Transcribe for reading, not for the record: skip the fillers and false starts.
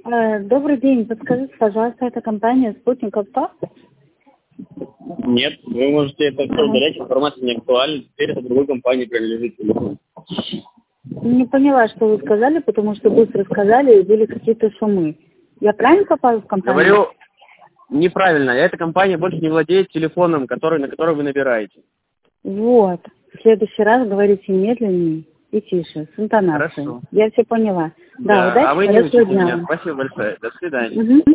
Добрый день. Подскажите, пожалуйста, это компания «Спутник Авто»? Нет, вы можете это все удалять, информация не актуальна, теперь это другой компании принадлежит телефон. Не поняла, что вы сказали, потому что быстро сказали, и были какие-то шумы. Я правильно попала в компанию? Говорю неправильно, эта компания больше не владеет телефоном, на который вы набираете. Вот. В следующий раз говорите медленнее и тише, с интонацией. Хорошо. Я все поняла. Да, А вы удачи, не хорошего учите меня. дня. Спасибо большое. До свидания. Угу.